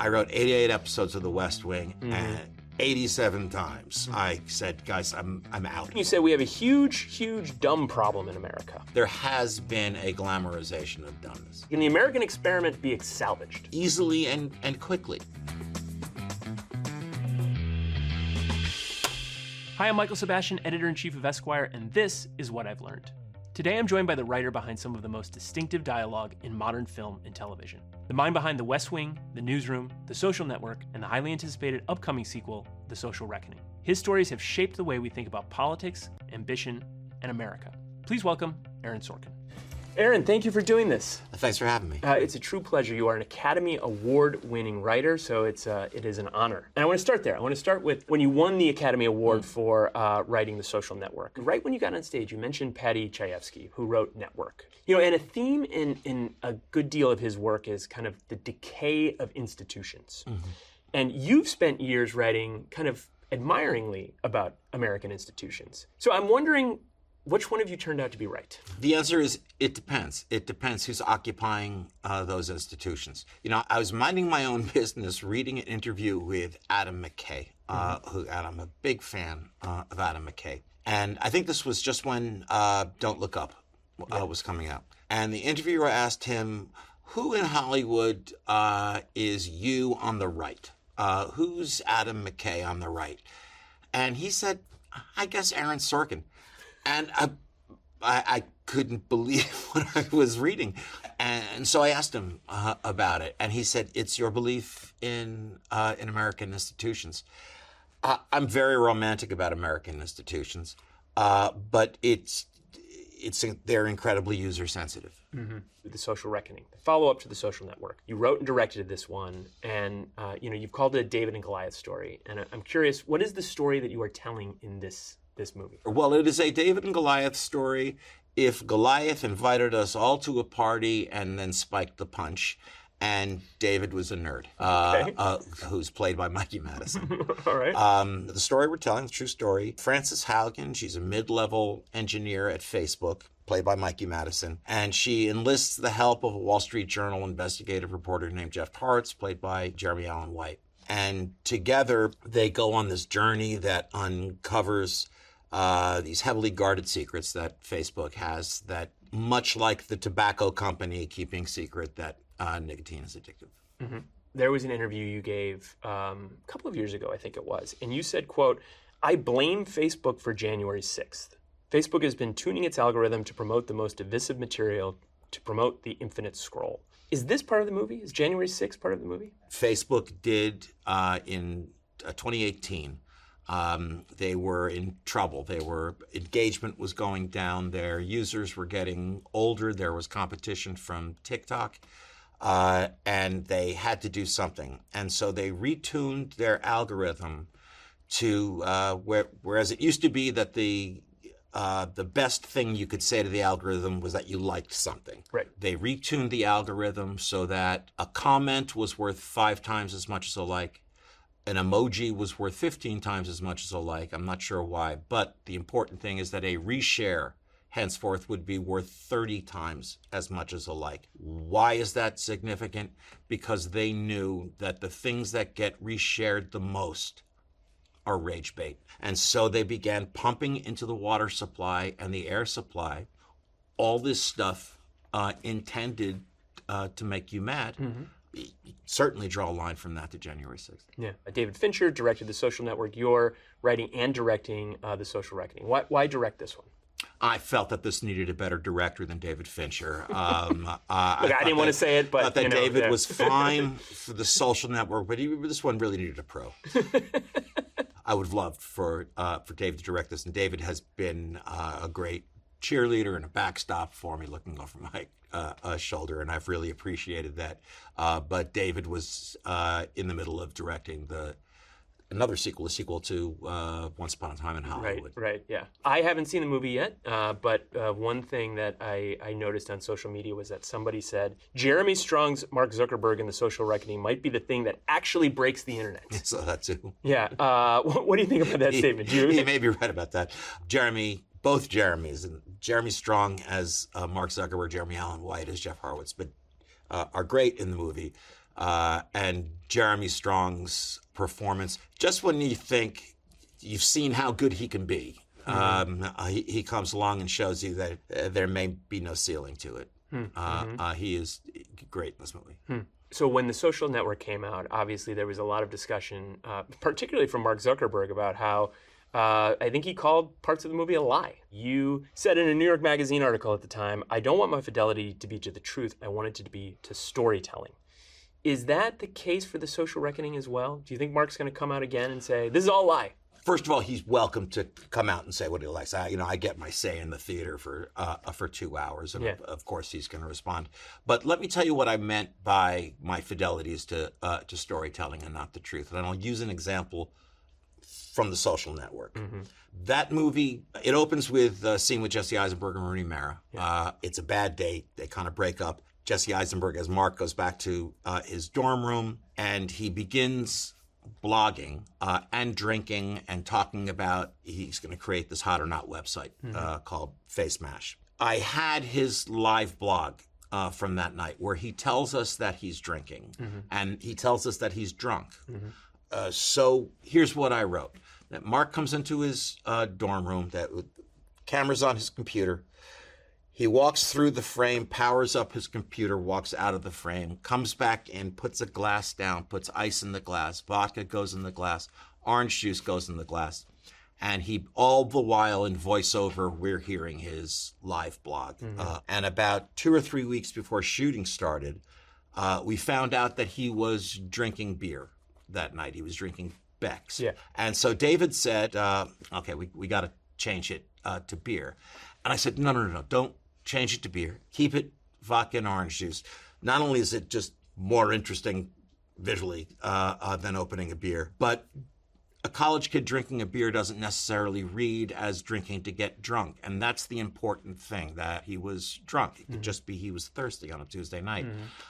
I wrote 88 episodes of The West Wing, and 87 times I said, guys, I'm out. You say we have a huge dumb problem in America. There has been a glamorization of dumbness. Can the American experiment be salvaged? Easily and quickly. Hi, I'm Michael Sebastian, editor-in-chief of Esquire, and this is What I've Learned. Today I'm joined by the writer behind some of the most distinctive dialogue in modern film and television. The mind behind The West Wing, The Newsroom, The Social Network, and the highly anticipated upcoming sequel, The Social Reckoning. His stories have shaped the way we think about politics, ambition, and America. Please welcome Aaron Sorkin. Aaron, thank you for doing this. Thanks for having me. It's a true pleasure. You are an Academy Award-winning writer, so it is an honor. And I want to start there. I want to start with when you won the Academy Award for writing The Social Network. Right when you got on stage, you mentioned Paddy Chayefsky, who wrote Network. You know, and a theme in a good deal of his work is kind of the decay of institutions. Mm-hmm. And you've spent years writing kind of admiringly about American institutions. So I'm wondering, which one of you turned out to be right? The answer is it depends. It depends who's occupying those institutions. You know, I was minding my own business reading an interview with Adam McKay, and I'm a big fan of Adam McKay. And I think this was just when Don't Look Up was coming out. And the interviewer asked him, who in Hollywood is you on the right? Who's Adam McKay on the right? And he said, I guess Aaron Sorkin. And I couldn't believe what I was reading. And so I asked him about it. And he said, it's your belief in American institutions. I'm very romantic about American institutions, but they're incredibly user-sensitive. Mm-hmm. The Social Reckoning, the follow-up to The Social Network. You wrote and directed this one, and you've called it a David and Goliath story. And I'm curious, what is the story that you are telling in this movie? Well, it is a David and Goliath story. If Goliath invited us all to a party and then spiked the punch, and David was a nerd, who's played by Mikey Madison. All right. The story we're telling, the true story, Frances Haugen, she's a mid-level engineer at Facebook, played by Mikey Madison, and she enlists the help of a Wall Street Journal investigative reporter named Jeff Horowitz, played by Jeremy Allen White. And together, they go on this journey that uncovers these heavily guarded secrets that Facebook has, that much like the tobacco company keeping secret that nicotine is addictive. Mm-hmm. There was an interview you gave a couple of years ago, I think it was, and you said, quote, I blame Facebook for January 6th. Facebook has been tuning its algorithm to promote the most divisive material, to promote the infinite scroll. Is this part of the movie? Is January 6th part of the movie? Facebook did in 2018. They were in trouble. Engagement was going down. Their users were getting older. There was competition from TikTok, and they had to do something. And so they retuned their algorithm to whereas it used to be that the best thing you could say to the algorithm was that you liked something. Right. They retuned the algorithm so that a comment was worth 5 times as much as a like. An emoji was worth 15 times as much as a like. I'm not sure why. But the important thing is that a reshare henceforth would be worth 30 times as much as a like. Why is that significant? Because they knew that the things that get reshared the most are rage bait. And so they began pumping into the water supply and the air supply all this stuff intended to make you mad. Mm-hmm. You certainly draw a line from that to January 6th. Yeah. David Fincher directed The Social Network. You're writing and directing The Social Reckoning. Why direct this one? I felt that this needed a better director than David Fincher. I didn't want to say it, but thought that David was fine for The Social Network, but this one really needed a pro. I would have loved for David to direct this, and David has been a great cheerleader and a backstop for me, looking over my shoulder, and I've really appreciated that. But David was in the middle of directing another sequel, a sequel to Once Upon a Time in Hollywood. Right, yeah. I haven't seen the movie yet, but one thing that I noticed on social media was that somebody said, Jeremy Strong's Mark Zuckerberg in The Social Reckoning might be the thing that actually breaks the internet. I saw that too. Yeah. What do you think about that statement? He may be right about that. Both Jeremys, and Jeremy Strong as Mark Zuckerberg, Jeremy Allen White as Jeff Horowitz, but are great in the movie. and Jeremy Strong's performance. Just when you think you've seen how good he can be, he comes along and shows you that there may be no ceiling to it. He is great in this movie. So when The Social Network came out, obviously there was a lot of discussion, particularly from Mark Zuckerberg, about how I think he called parts of the movie a lie. You said in a New York Magazine article at the time, "I don't want my fidelity to be to the truth. I want it to be to storytelling." Is that the case for The Social Reckoning as well? Do you think Mark's going to come out again and say, this is all a lie? First of all, he's welcome to come out and say what he likes. I get my say in the theater for 2 hours, and of course he's going to respond. But let me tell you what I meant by my fidelity is to storytelling and not the truth. And I'll use an example from The Social Network. That movie, it opens with a scene with Jesse Eisenberg and Rooney Mara. It's a bad date. They kind of break up. Jesse Eisenberg, as Mark, goes back to his dorm room, and he begins blogging and drinking and talking about he's going to create this Hot or Not website called Face Mash. I had his live blog from that night where he tells us that he's drinking and he tells us that he's drunk. So here's what I wrote. That Mark comes into his dorm room, camera's on his computer. He walks through the frame, powers up his computer, walks out of the frame, comes back in, puts a glass down, puts ice in the glass, vodka goes in the glass, orange juice goes in the glass. And he, all the while in voiceover, we're hearing his live blog. And about 2 or 3 weeks before shooting started, we found out that he was drinking beer that night. He was drinking Beck's. And so David said, okay, we got to change it to beer. And I said, no, don't change it to beer. Keep it vodka and orange juice. Not only is it just more interesting visually than opening a beer, but a college kid drinking a beer doesn't necessarily read as drinking to get drunk. And that's the important thing, that he was drunk. It could just be he was thirsty on a Tuesday night.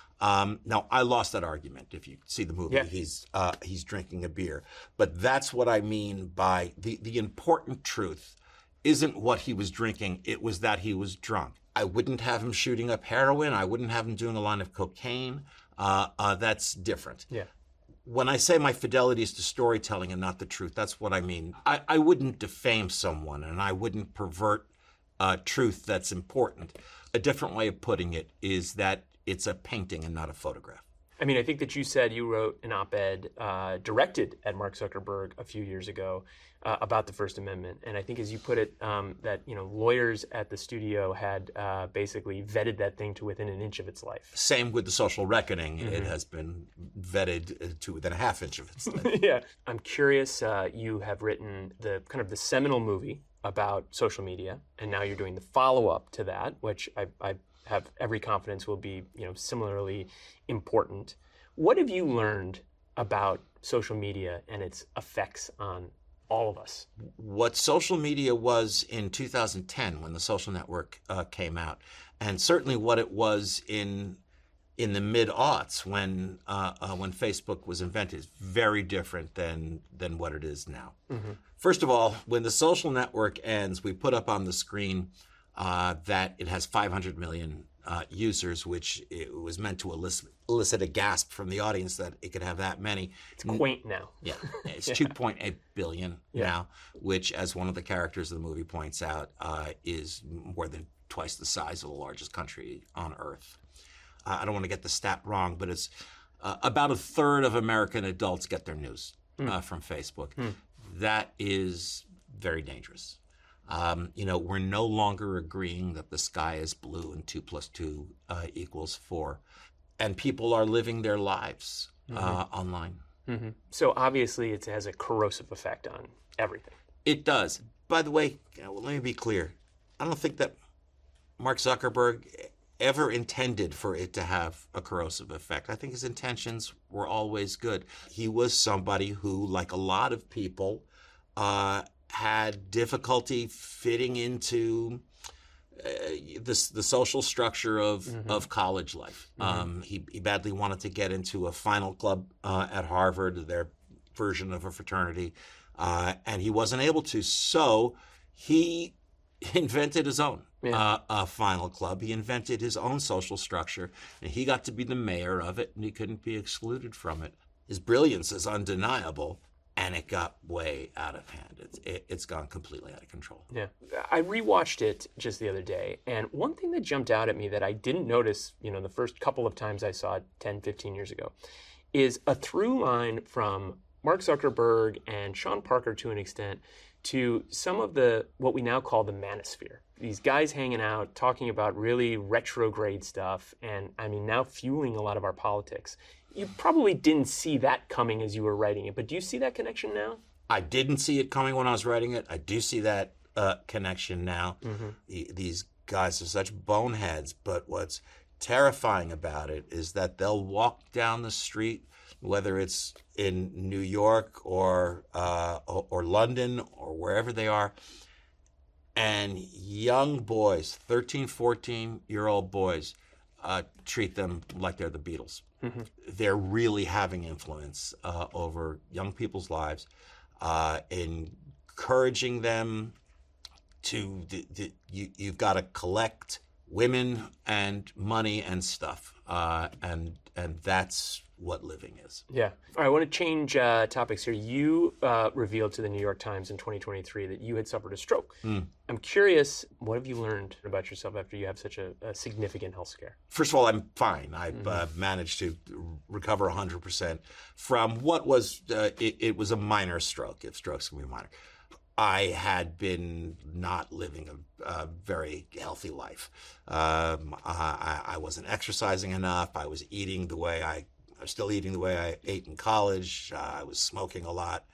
Now, I lost that argument. If you see the movie, he's drinking a beer. But that's what I mean by the important truth isn't what he was drinking. It was that he was drunk. I wouldn't have him shooting up heroin. I wouldn't have him doing a line of cocaine. That's different. When I say my fidelity is to storytelling and not the truth, that's what I mean. I wouldn't defame someone, and I wouldn't pervert truth that's important. A different way of putting it is that it's a painting and not a photograph. I mean, I think that you said you wrote an op-ed directed at Mark Zuckerberg a few years ago about the First Amendment. And I think as you put it, that lawyers at the studio had basically vetted that thing to within an inch of its life. Same with The Social Reckoning. It has been vetted to within a half inch of its life. I'm curious, you have written the seminal movie about social media, and now you're doing the follow-up to that, which I have every confidence will be, similarly important. What have you learned about social media and its effects on all of us? What social media was in 2010 when The Social Network came out, and certainly what it was in the mid-aughts when Facebook was invented, is very different than what it is now. First of all, when The Social Network ends, we put up on the screen that it has 500 million users, which it was meant to elicit a gasp from the audience that it could have that many. It's quaint now. It's 2.8 billion now, which, as one of the characters of the movie points out, is more than twice the size of the largest country on Earth. I don't want to get the stat wrong, but it's about a third of American adults get their news from Facebook. That is very dangerous. We're no longer agreeing that the sky is blue and 2 + 2 = 4. And people are living their lives online. So obviously it has a corrosive effect on everything. It does. By the way, let me be clear. I don't think that Mark Zuckerberg ever intended for it to have a corrosive effect. I think his intentions were always good. He was somebody who, like a lot of people, had difficulty fitting into the social structure of college life. He badly wanted to get into a final club at Harvard, their version of a fraternity, and he wasn't able to. So he invented his own final club. He invented his own social structure, and he got to be the mayor of it, and he couldn't be excluded from it. His brilliance is undeniable, and it got way out of hand. It's gone completely out of control. Yeah. I rewatched it just the other day, and one thing that jumped out at me that I didn't notice, the first couple of times I saw it 10, 15 years ago, is a through line from Mark Zuckerberg and Sean Parker to an extent to some of what we now call the manosphere. These guys hanging out, talking about really retrograde stuff, and now fueling a lot of our politics. You probably didn't see that coming as you were writing it, but do you see that connection now? I didn't see it coming when I was writing it. I do see that connection now. Mm-hmm. These guys are such boneheads, but what's terrifying about it is that they'll walk down the street, whether it's in New York or London or wherever they are, and young boys, 13, 14-year-old boys, treat them like they're the Beatles. Mm-hmm. They're really having influence over young people's lives, encouraging them to you've got to collect women and money and stuff, and that's what living is. Yeah. All right, I want to change topics here. You revealed to the New York Times in 2023 that you had suffered a stroke. I'm curious, what have you learned about yourself after you have such a significant health scare? First of all, I'm fine. I've managed to recover 100% from what was, it was a minor stroke, if strokes can be minor. I had been not living a very healthy life. I wasn't exercising enough. I was eating the way I was still eating the way I ate in college. I was smoking a lot.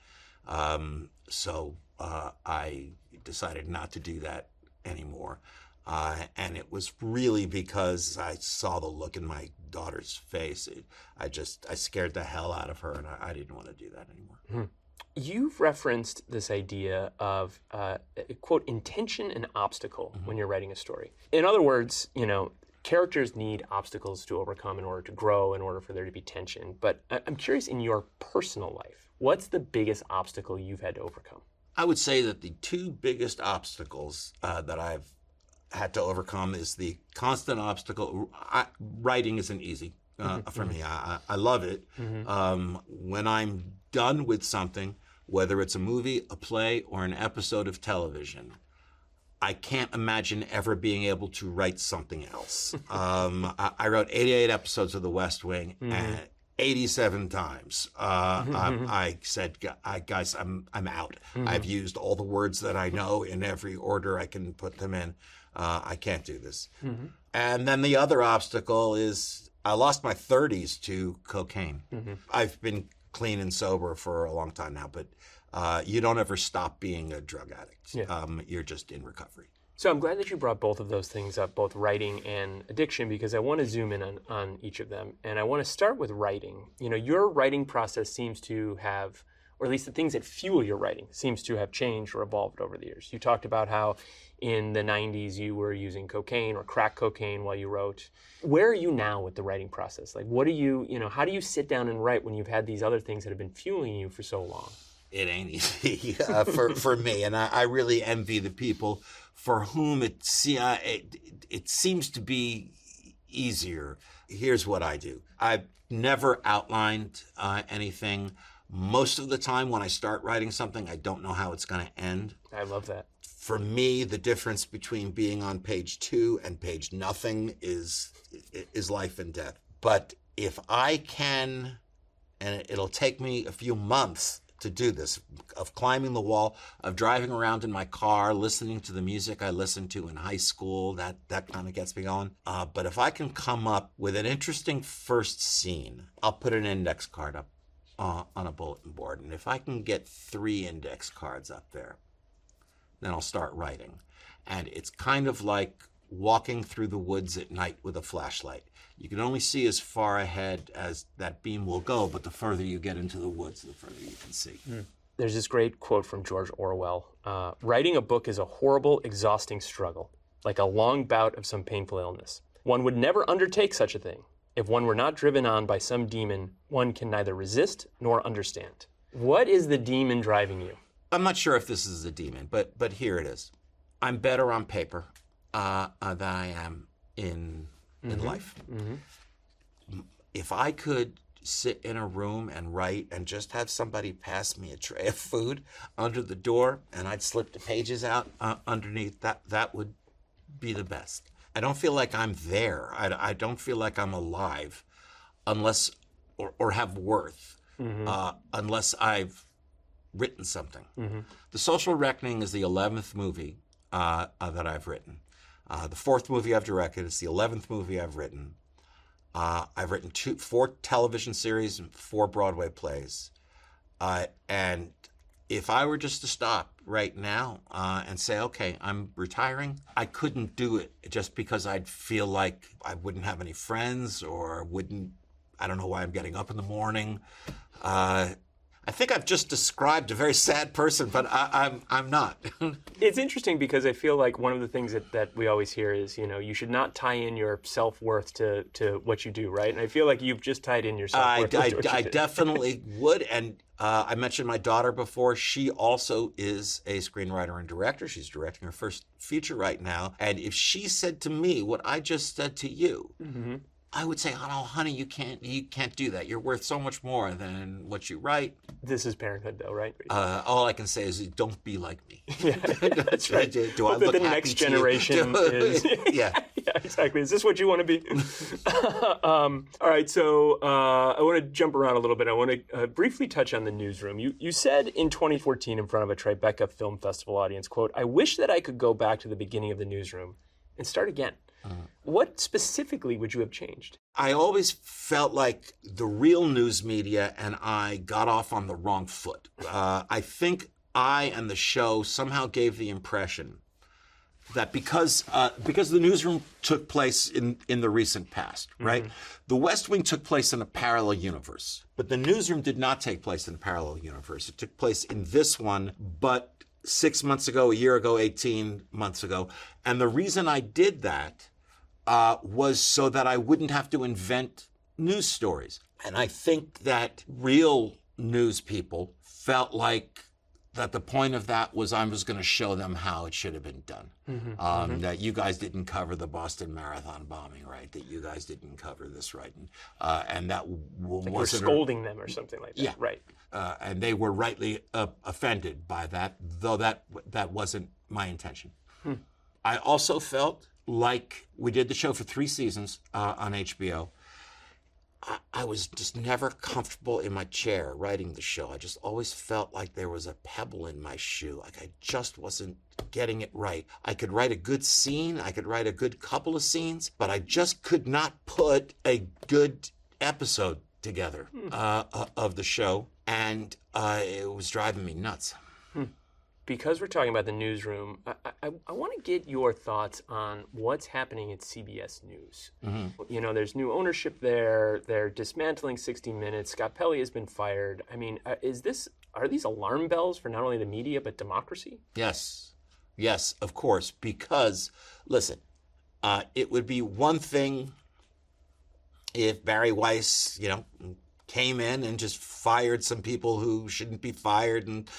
So I decided not to do that anymore. And it was really because I saw the look in my daughter's face. I scared the hell out of her, and I didn't want to do that anymore. Mm-hmm. You've referenced this idea of, quote, intention and obstacle when you're writing a story. In other words, characters need obstacles to overcome in order to grow, in order for there to be tension. But I'm curious, in your personal life, what's the biggest obstacle you've had to overcome? I would say that the two biggest obstacles that I've had to overcome is the constant obstacle. Writing isn't easy for me. I love it. When I'm done with something, whether it's a movie, a play, or an episode of television, I can't imagine ever being able to write something else. I wrote 88 episodes of The West Wing, and 87 times I said, guys, I'm out. I've used all the words that I know in every order I can put them in. I can't do this. And then the other obstacle is I lost my 30s to cocaine. I've been clean and sober for a long time now, but you don't ever stop being a drug addict. Yeah. You're just in recovery. So I'm glad that you brought both of those things up, both writing and addiction, because I want to zoom in on each of them. And I want to start with writing. Your writing process seems to have, or at least the things that fuel your writing, seems to have changed or evolved over the years. You talked about how in the 90s you were using cocaine or crack cocaine while you wrote. Where are you now with the writing process? Like, what do you, how do you sit down and write when you've had these other things that have been fueling you for so long? It ain't easy for me, and I really envy the people for whom it seems to be easier. Here's what I do. I've never outlined anything. Most of the time when I start writing something, I don't know how it's going to end. I love that. For me, the difference between being on page 2 and page nothing is life and death. But if I can, and it'll take me a few months to do this, of climbing the wall, of driving around in my car, listening to the music I listened to in high school, that kind of gets me going. But if I can come up with an interesting first scene, I'll put an index card up on a bulletin board. And if I can get 3 index cards up there, then I'll start writing. And it's kind of like walking through the woods at night with a flashlight. You can only see as far ahead as that beam will go, but the further you get into the woods, the further you can see. There's this great quote from George Orwell. Writing a book is a horrible, exhausting struggle, like a long bout of some painful illness. One would never undertake such a thing. If one were not driven on by some demon, one can neither resist nor understand. What is the demon driving you? I'm not sure if this is a demon, but here it is. I'm better on paper than I am in life. If I could sit in a room and write and just have somebody pass me a tray of food under the door and I'd slip the pages out underneath, that would be the best. I don't feel like I'm there. I don't feel like I'm alive unless, or have worth, unless I've written something. The Social Reckoning is the 11th movie that I've written. The 4th movie I've directed. It's the 11th movie I've written. I've written 4 television series and 4 Broadway plays. And if I were just to stop right now and say, okay, I'm retiring, I couldn't do it just because I'd feel like I wouldn't have any friends or I don't know why I'm getting up in the morning. I think I've just described a very sad person, but I'm not. It's interesting because I feel like one of the things that we always hear is, you should not tie in your self-worth to what you do, right? And I feel like you've just tied in your self-worth. I definitely would. And I mentioned my daughter before. She also is a screenwriter and director. She's directing her first feature right now. And if she said to me what I just said to you, I would say, oh, honey, you can't do that. You're worth so much more than what you write. This is parenthood, though, right? All I can say is, don't be like me. Yeah, that's right. Do I look the happy next to you? generation is. Yeah. Yeah, exactly. Is this what you want to be? All right, so I want to jump around a little bit. I want to briefly touch on the newsroom. You said in 2014 in front of a Tribeca Film Festival audience, quote, "I wish that I could go back to the beginning of the newsroom and start again." What specifically would you have changed? I always felt like the real news media and I got off on the wrong foot. I think I and the show somehow gave the impression that because the newsroom took place in the recent past, right? The West Wing took place in a parallel universe, but the newsroom did not take place in a parallel universe. It took place in this one, but 6 months ago, a year ago, 18 months ago. And the reason I did that was so that I wouldn't have to invent news stories. And I think that real news people felt like that the point of that was I was going to show them how it should have been done. That you guys didn't cover the Boston Marathon bombing right, that you guys didn't cover this right. And that wasn't... We're scolding them or something like that. Yeah. Right. And they were rightly offended by that, though that wasn't my intention. I also felt like we did the show for 3 seasons on HBO. I was just never comfortable in my chair writing the show. I just always felt like there was a pebble in my shoe, like I just wasn't getting it right. I could write a good scene, I could write a good couple of scenes, but I just could not put a good episode together of the show, and it was driving me nuts. Because we're talking about the newsroom, I want to get your thoughts on what's happening at CBS News. There's new ownership there. They're dismantling 60 Minutes. Scott Pelley has been fired. I mean, are these alarm bells for not only the media but democracy? Yes, of course. Because, listen, it would be one thing if Barry Weiss, came in and just fired some people who shouldn't be fired and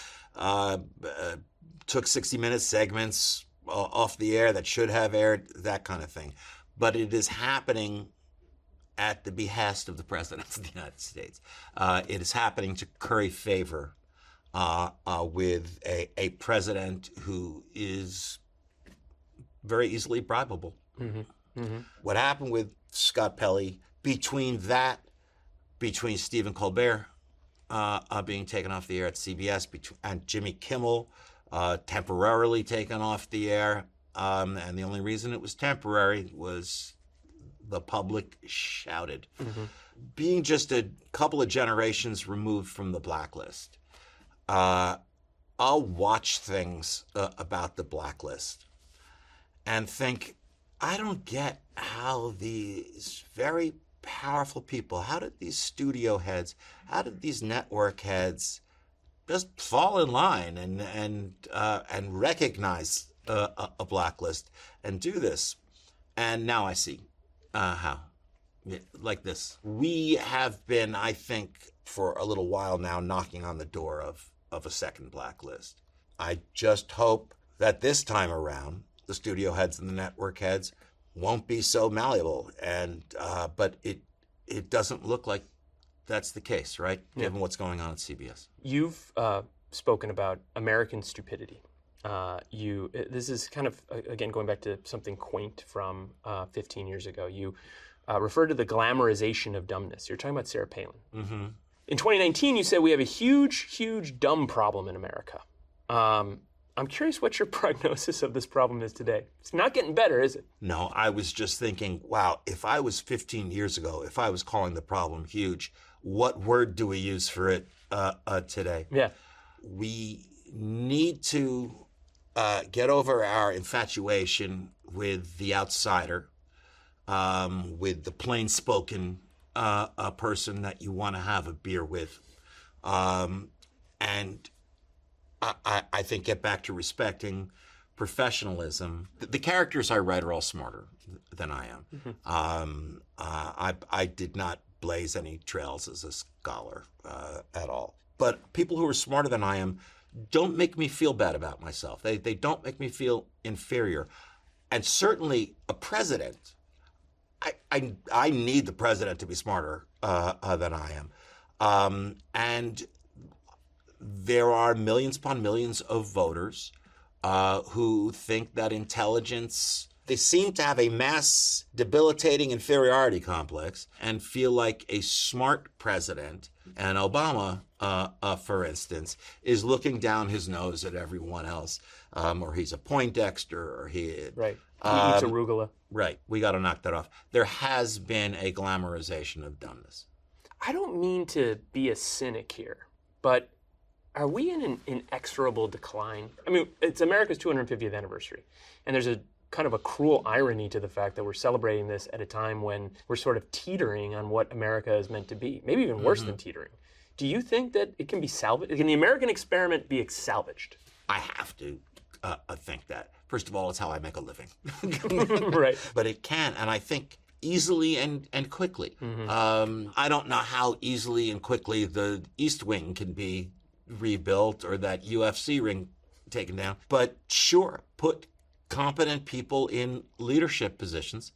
took 60 Minutes segments off the air that should have aired, that kind of thing. But it is happening at the behest of the President of the United States. It is happening to curry favor with a president who is very easily bribable. What happened with Scott Pelley, between Stephen Colbert being taken off the air at CBS, and Jimmy Kimmel temporarily taken off the air. And the only reason it was temporary was the public shouted. Being just a couple of generations removed from the blacklist, I'll watch things about the blacklist and think, I don't get how these very powerful people, how did these studio heads, how did these network heads just fall in line and recognize a blacklist and do this? And now I see how. Like this. We have been, I think, for a little while now knocking on the door of a second blacklist. I just hope that this time around, the studio heads and the network heads won't be so malleable. And but it doesn't look like that's the case, right? Yeah. Given what's going on at CBS. You've spoken about American stupidity. This is kind of, again, going back to something quaint from 15 years ago. You referred to the glamorization of dumbness. You're talking about Sarah Palin. Mm-hmm. In 2019, you said we have a huge, huge dumb problem in America. I'm curious what your prognosis of this problem is today. It's not getting better, is it? No, I was just thinking, wow, if I was 15 years ago, if I was calling the problem huge, what word do we use for it today? Yeah. We need to get over our infatuation with the outsider, with the plain-spoken person that you want to have a beer with. And I think get back to respecting professionalism. The characters I write are all smarter than I am. Mm-hmm. I did not blaze any trails as a scholar at all. But people who are smarter than I am don't make me feel bad about myself. They don't make me feel inferior. And certainly a president, I need the president to be smarter than I am. And there are millions upon millions of voters who think that intelligence, they seem to have a mass debilitating inferiority complex and feel like a smart president, and Obama, for instance, is looking down his nose at everyone else, or he's a Poindexter, or he... Right. He eats arugula. Right. We got to knock that off. There has been a glamorization of dumbness. I don't mean to be a cynic here, but are we in an inexorable decline? I mean, it's America's 250th anniversary, and there's a kind of a cruel irony to the fact that we're celebrating this at a time when we're sort of teetering on what America is meant to be, maybe even worse than teetering. Do you think that it can be salvaged? Can the American experiment be salvaged? I have to think that. First of all, it's how I make a living. Right. But it can, and I think easily and quickly. Mm-hmm. I don't know how easily and quickly the East Wing can be rebuilt or that UFC ring taken down. But sure, put competent people in leadership positions,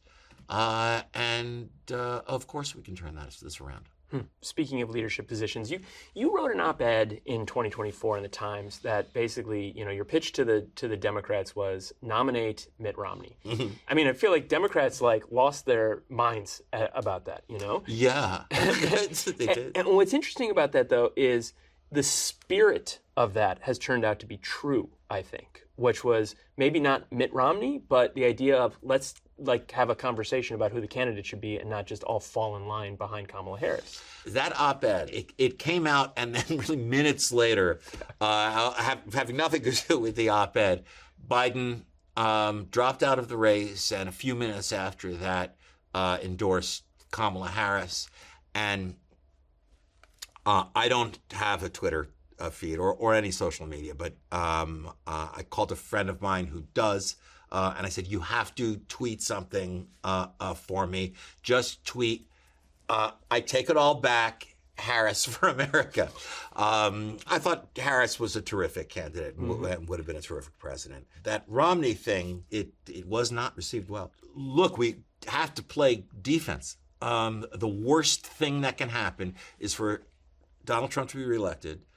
and of course we can turn this around. Speaking of leadership positions, you wrote an op-ed in 2024 in the Times that basically, your pitch to the Democrats was nominate Mitt Romney. Mm-hmm. I mean, I feel like Democrats lost their minds about that, Yeah, they did. And what's interesting about that, though, is the spirit of that has turned out to be true, I think, which was maybe not Mitt Romney, but the idea of let's have a conversation about who the candidate should be and not just all fall in line behind Kamala Harris. That op-ed, it came out, and then really minutes later, having nothing to do with the op-ed, Biden dropped out of the race, and a few minutes after that endorsed Kamala Harris. And I don't have a Twitter feed or any social media, but I called a friend of mine who does, and I said, you have to tweet something for me. Just tweet, I take it all back, Harris for America. I thought Harris was a terrific candidate and would have been a terrific president. That Romney thing, it was not received well. Look, we have to play defense. The worst thing that can happen is for Donald Trump to be reelected.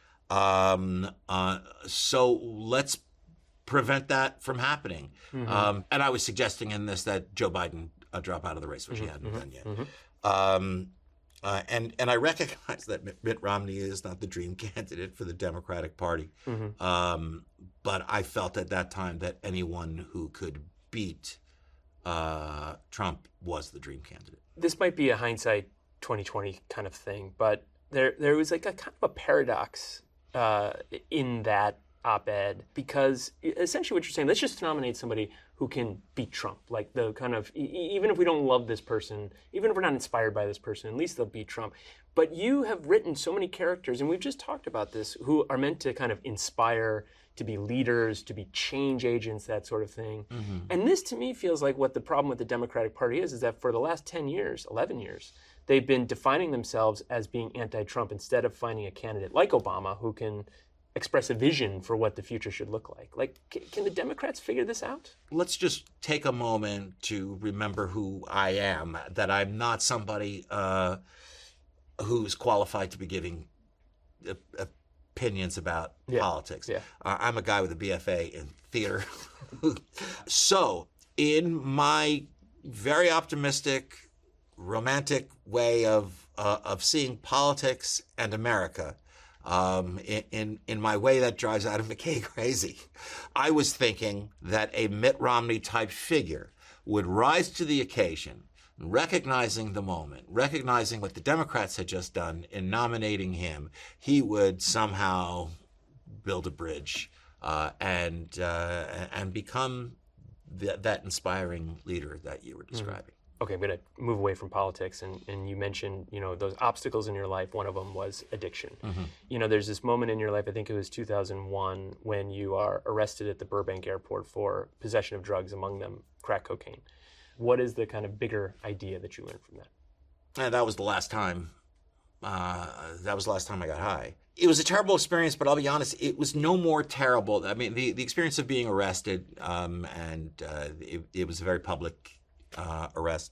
So let's prevent that from happening. Mm-hmm. And I was suggesting in this that Joe Biden drop out of the race, which he hadn't done yet. Mm-hmm. And I recognize that Mitt Romney is not the dream candidate for the Democratic Party. Mm-hmm. But I felt at that time that anyone who could beat Trump was the dream candidate. This might be a hindsight 2020 kind of thing, but there was a kind of a paradox in that op-ed, because essentially what you're saying, let's just nominate somebody who can beat Trump. Like the kind of, even if we don't love this person, even if we're not inspired by this person, at least they'll beat Trump. But you have written so many characters, and we've just talked about this, who are meant to kind of inspire, to be leaders, to be change agents, that sort of thing. Mm-hmm. And this to me feels like what the problem with the Democratic Party is that for the last 10 years, 11 years, they've been defining themselves as being anti-Trump instead of finding a candidate like Obama who can express a vision for what the future should look like. Like, can the Democrats figure this out? Let's just take a moment to remember who I am, that I'm not somebody who's qualified to be giving opinions about politics. Yeah. I'm a guy with a BFA in theater. So, in my very optimistic, romantic way of seeing politics and America, in my way that drives Adam McKay crazy, I was thinking that a Mitt Romney type figure would rise to the occasion, recognizing the moment, recognizing what the Democrats had just done in nominating him. He would somehow build a bridge and become that inspiring leader that you were describing. Okay, I'm going to move away from politics, and you mentioned, those obstacles in your life. One of them was addiction. There's this moment in your life, I think it was 2001, when you are arrested at the Burbank airport for possession of drugs, among them crack cocaine. What is the kind of bigger idea that you learned from that? And that was the last time. That was the last time I got high. It was a terrible experience, but I'll be honest, it was no more terrible. I mean, the experience of being arrested, it was a very public arrest.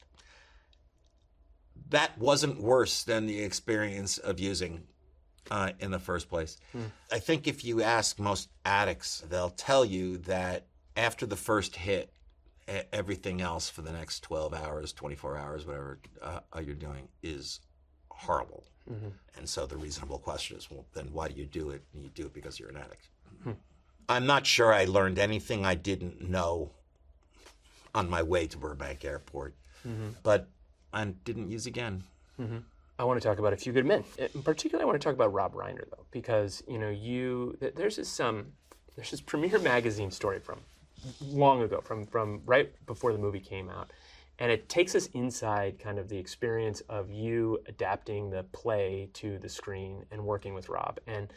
That wasn't worse than the experience of using in the first place. I think if you ask most addicts, they'll tell you that after the first hit, everything else for the next 12 hours, 24 hours, whatever you're doing is horrible. And so the reasonable question is, well, then why do you do it? And you do it because you're an addict. I'm not sure I learned anything I didn't know on my way to Burbank Airport, but I didn't use again. I want to talk about A Few Good Men. In particular, I want to talk about Rob Reiner, though, because there's this Premiere Magazine story from long ago, from right before the movie came out, and it takes us inside kind of the experience of you adapting the play to the screen and working with Rob. And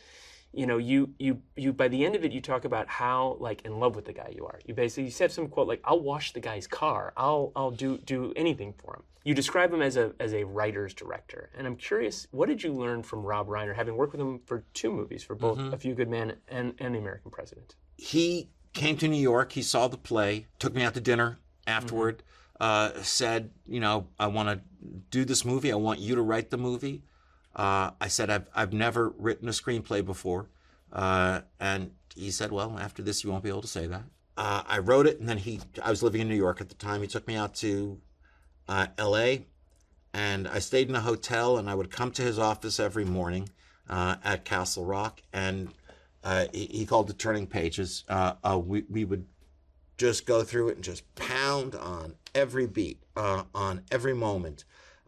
you by the end of it, you talk about how in love with the guy you are. You said some quote like, "I'll wash the guy's car. I'll do anything for him." You describe him as a writer's director, and I'm curious, what did you learn from Rob Reiner, having worked with him for 2 movies, for both A Few Good Men and The American President? He came to New York. He saw the play, took me out to dinner afterward. Said, I want to do this movie. I want you to write the movie. I said, I've never written a screenplay before. And he said, well, after this, you won't be able to say that. I wrote it, and then I was living in New York at the time. He took me out to L.A., and I stayed in a hotel, and I would come to his office every morning at Castle Rock, and he called it Turning Pages. We would just go through it and just pound on every beat, on every moment.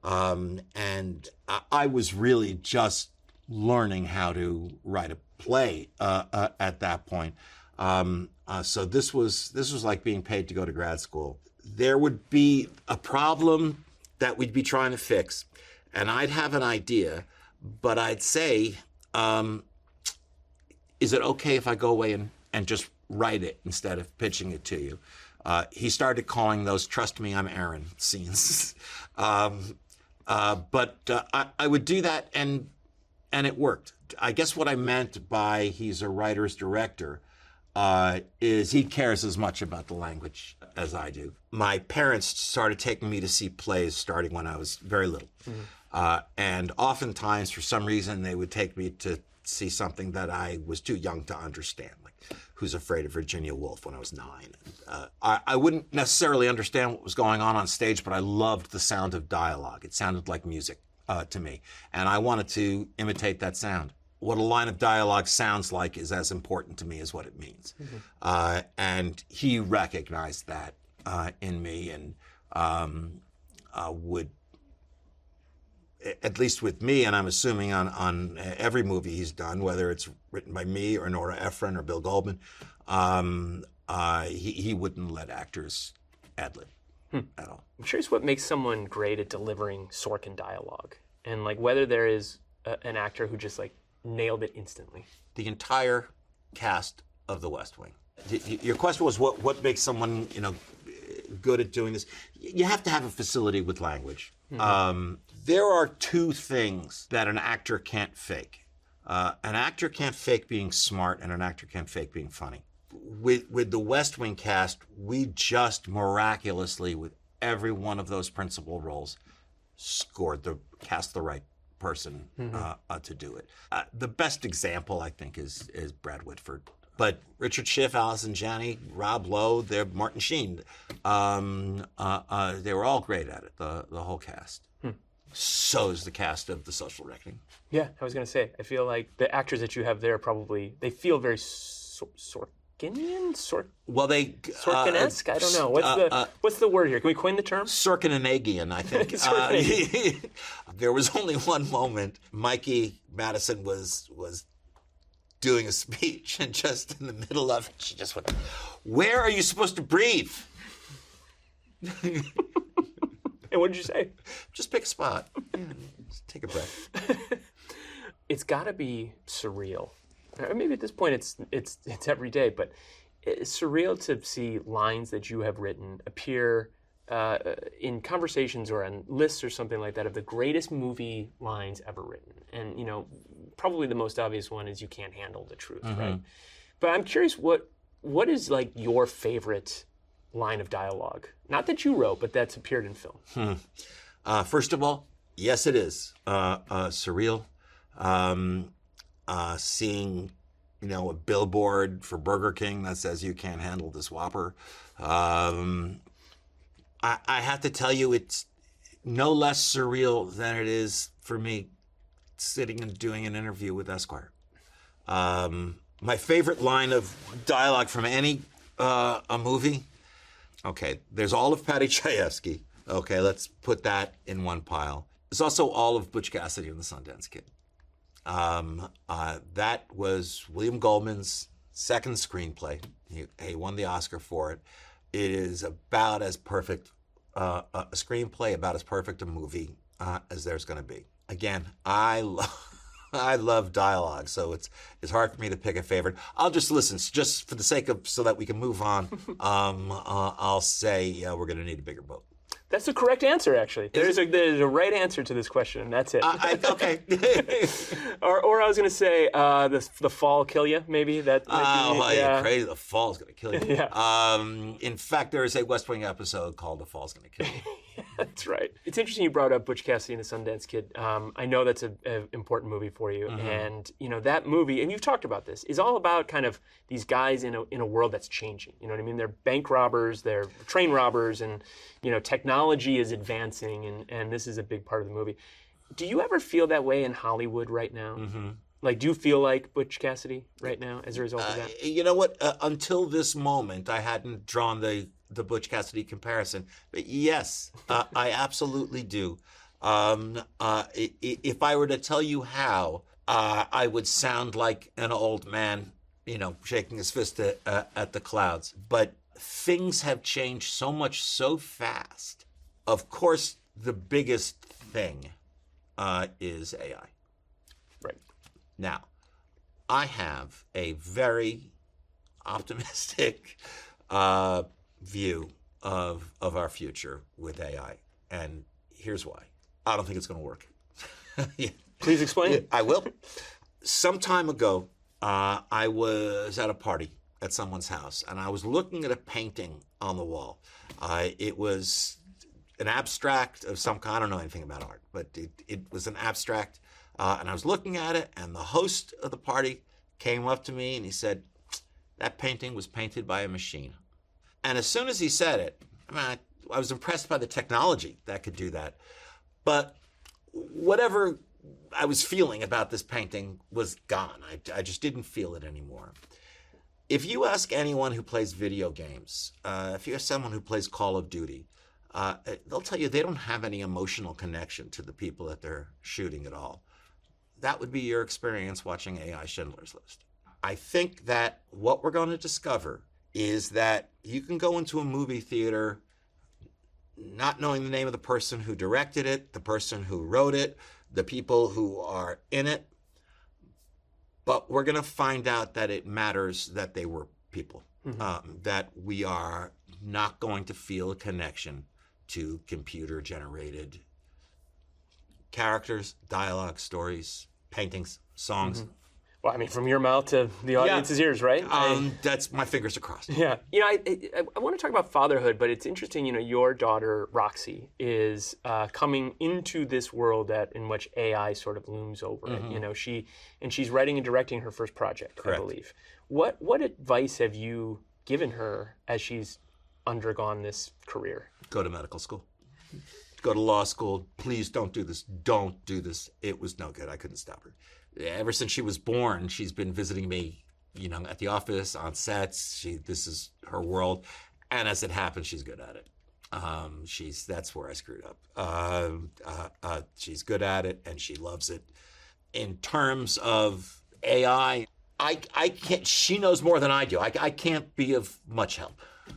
And I was really just learning how to write a play at that point. So this was like being paid to go to grad school. There would be a problem that we'd be trying to fix, and I'd have an idea, but I'd say, is it okay if I go away and just write it instead of pitching it to you? He started calling those "Trust Me, I'm Aaron" scenes. But I would do that, and it worked. I guess what I meant by he's a writer's director is he cares as much about the language as I do. My parents started taking me to see plays starting when I was very little. And oftentimes, for some reason, they would take me to see something that I was too young to understand, like Who's Afraid of Virginia Woolf when I was 9. I wouldn't necessarily understand what was going on stage, but I loved the sound of dialogue. It sounded like music to me, and I wanted to imitate that sound. What a line of dialogue sounds like is as important to me as what it means. And he recognized that in me, and would, at least with me, and I'm assuming on every movie he's done, whether it's written by me or Nora Ephron or Bill Goldman, he wouldn't let actors ad-lib at all. I'm curious what makes someone great at delivering Sorkin dialogue, and whether there is an actor who just nailed it instantly. The entire cast of The West Wing. Your question was what makes someone good at doing this? You have to have a facility with language. There are 2 things that an actor can't fake. An actor can't fake being smart, and an actor can't fake being funny. With the West Wing cast, we just miraculously, with every one of those principal roles, cast the right person to do it. The best example, I think, is Brad Whitford. But Richard Schiff, Allison Janney, Rob Lowe, Martin Sheen, they were all great at it, the whole cast. So is the cast of The Social Reckoning. Yeah, I was going to say, I feel like the actors that you have there they feel very Sorkinian? Well, Sorkin-esque? I don't know. What's the word here? Can we coin the term? Sorkin-anagian, I think. There was only one moment. Mikey Madison was doing a speech, and just in the middle of it, she just went, "Where are you supposed to breathe?" And what did you say? Just pick a spot. Yeah, just take a breath. It's got to be surreal. Or maybe at this point it's every day, but it's surreal to see lines that you have written appear in conversations or on lists or something like that of the greatest movie lines ever written. And, probably the most obvious one is "You can't handle the truth," right? But I'm curious, what is like your favorite line of dialogue? Not that you wrote, but that's appeared in film. First of all, yes, it is surreal. Seeing, a billboard for Burger King that says "You can't handle this Whopper." I have to tell you, it's no less surreal than it is for me sitting and doing an interview with Esquire. My favorite line of dialogue from any a movie. Okay, there's all of Paddy Chayefsky. Okay, let's put that in one pile. There's also all of Butch Cassidy and the Sundance Kid. That was William Goldman's second screenplay. He won the Oscar for it. It is about as perfect a screenplay, about as perfect a movie as there's going to be. Again, I love dialogue, so it's hard for me to pick a favorite. I'll just listen, just for the sake of, so that we can move on. I'll say we're going to need a bigger boat. That's the correct answer, actually. There's a right answer to this question, and that's it. Okay. or I was going to say the fall kill you, maybe. That you're crazy. The fall's going to kill you. Yeah. In fact, there is a West Wing episode called "The Fall's Going to Kill You." Yeah, that's right. It's interesting you brought up Butch Cassidy and the Sundance Kid. I know that's an important movie for you, and that movie, and you've talked about this, is all about kind of these guys in a world that's changing. You know what I mean? They're bank robbers, they're train robbers, and technology is advancing, and this is a big part of the movie. Do you ever feel that way in Hollywood right now? Like, do you feel like Butch Cassidy right now as a result of that? You know what? Until this moment, I hadn't drawn the Butch Cassidy comparison. But yes, I absolutely do. If I were to tell you how, I would sound like an old man, shaking his fist at the clouds. But things have changed so much so fast. Of course, the biggest thing is AI. Right. Now, I have a very optimistic view of our future with AI, and here's why. I don't think it's going to work. Yeah. Please explain. I will. Some time ago, I was at a party at someone's house, and I was looking at a painting on the wall. It was an abstract of some kind. I don't know anything about art, but it was an abstract, and I was looking at it, and the host of the party came up to me, and he said, "That painting was painted by a machine." And as soon as he said it, I was impressed by the technology that could do that. But whatever I was feeling about this painting was gone. I just didn't feel it anymore. If you ask anyone who plays video games, if you ask someone who plays Call of Duty, they'll tell you they don't have any emotional connection to the people that they're shooting at all. That would be your experience watching AI Schindler's List. I think that what we're going to discover is that you can go into a movie theater not knowing the name of the person who directed it, the person who wrote it, the people who are in it, but we're going to find out that it matters that they were people, that we are not going to feel a connection to computer-generated characters, dialogue, stories, paintings, songs. Well, I mean, from your mouth to the audience's ears, right? That's my fingers are crossed. Yeah. I want to talk about fatherhood, but it's interesting, your daughter, Roxy, is coming into this world in which AI sort of looms over it. She's writing and directing her first project, Correct. I believe. What advice have you given her as she's undergone this career? Go to medical school. Go to law school. Please don't do this. Don't do this. It was no good. I couldn't stop her. Ever since she was born, she's been visiting me, at the office, on sets. This is her world. And as it happens, she's good at it. That's where I screwed up. She's good at it and she loves it. In terms of AI, I can't, she knows more than I do. I can't be of much help.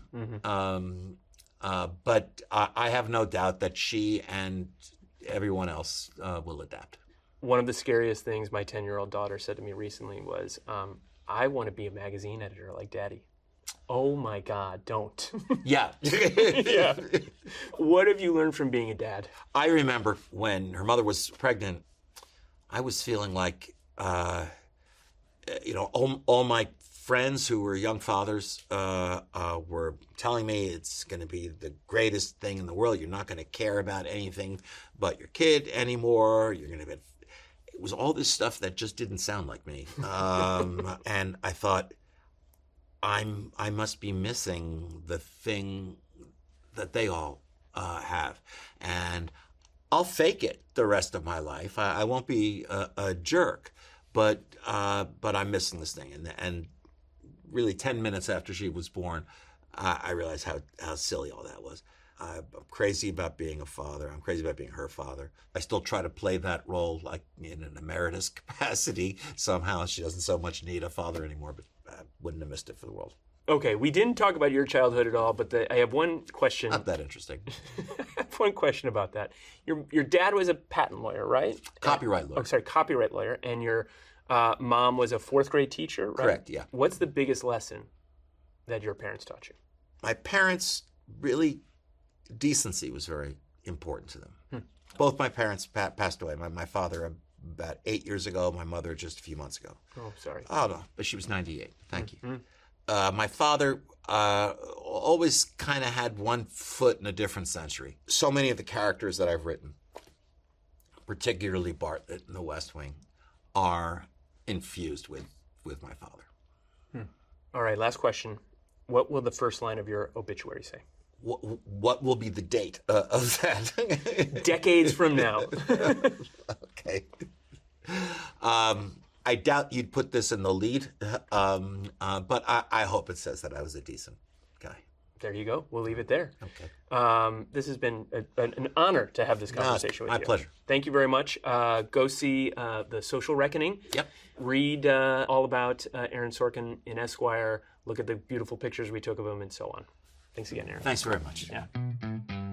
But I have no doubt that she and everyone else will adapt. One of the scariest things my 10-year-old daughter said to me recently was, I want to be a magazine editor like Daddy. Oh my God, don't. Yeah. Yeah. What have you learned from being a dad? I remember when her mother was pregnant, I was feeling like, all my friends who were young fathers were telling me it's going to be the greatest thing in the world. You're not going to care about anything but your kid anymore. You're going to be... It was all this stuff that just didn't sound like me. And I thought, I must be missing the thing that they all have. And I'll fake it the rest of my life. I won't be a jerk, but I'm missing this thing. And really 10 minutes after she was born, I realized how silly all that was. I'm crazy about being a father. I'm crazy about being her father. I still try to play that role like in an emeritus capacity. Somehow she doesn't so much need a father anymore, but I wouldn't have missed it for the world. Okay, we didn't talk about your childhood at all, but I have one question. Not that interesting. I have one question about that. Your dad was a patent lawyer, right? Copyright lawyer. Oh, sorry, copyright lawyer. And your mom was a fourth grade teacher, right? Correct, yeah. What's the biggest lesson that your parents taught you? My parents really... Decency was very important to them. Both my parents passed away. My father about 8 years ago, my mother just a few months ago. Oh, sorry. Oh, no, but she was 98. Thank you. My father always kind of had one foot in a different century. So many of the characters that I've written, particularly Bartlett in The West Wing, are infused with my father. All right, last question. What will the first line of your obituary say? What will be the date of that? Decades from now. Okay. I doubt you'd put this in the lead, but I hope it says that I was a decent guy. There you go. We'll leave it there. Okay. This has been an honor to have this conversation with you. My pleasure. Thank you very much. Go see The Social Reckoning. Yep. Read all about Aaron Sorkin in Esquire. Look at the beautiful pictures we took of him and so on. Thanks again, Aaron. Thanks very much. Yeah.